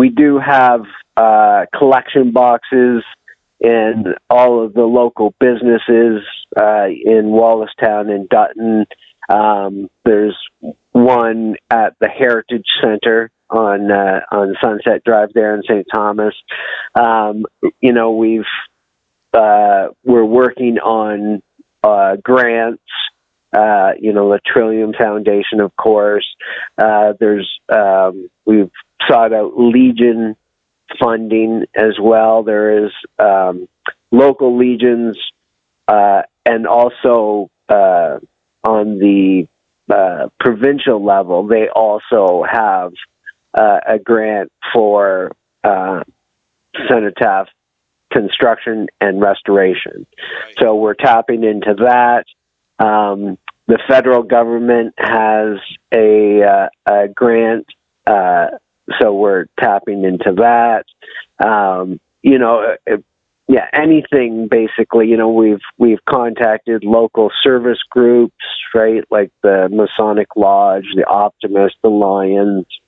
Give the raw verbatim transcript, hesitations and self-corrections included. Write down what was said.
we do have uh, collection boxes in all of the local businesses uh, in Wallacestown and Dutton. Um, there's one at the Heritage Center on uh, on Sunset Drive there in Saint Thomas. Um, you know, we've uh, we're working on uh, grants. Uh, you know, the Trillium Foundation, of course. Uh, there's um, we've sought out Legion funding as well. There is um, local legions, uh, and also uh, on the uh, provincial level, they also have uh, a grant for uh, cenotaph construction and restoration. Right. So we're tapping into that. Um, the federal government has a, uh, a grant, uh, so we're tapping into that. Um, you know, it, yeah, anything basically. You know, we've we've contacted local service groups, right, like the Masonic Lodge, the Optimist, the Lions,